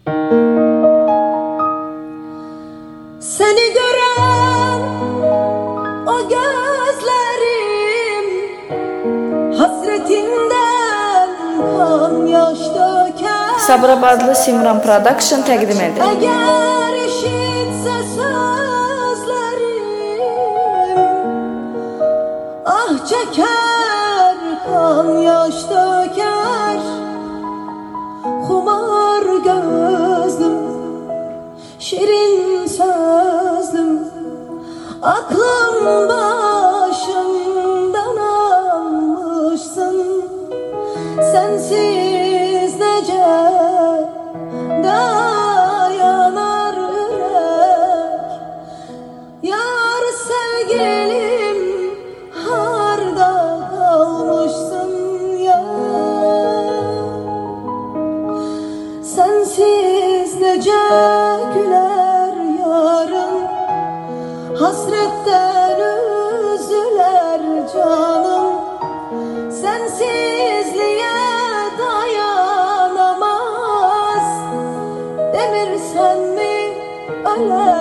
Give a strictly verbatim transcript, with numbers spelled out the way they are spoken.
Seni gören o gözlerim hasretinden kan yaş döker. Sabirabadlı Simran Production təqdim edir. Eğer işitse sözlerim ah çeker kan yaş döker. Kumar gözlüm, şirin sözlüm, aklım başımdan almışsın. Sensiz nece dayanar yürek. Yar sevgilim harda kalmışsın ya. Sensiz nece güler yarın, hasretten üzüler canım. Sensizliğe dayanamaz, demirsen mi öler?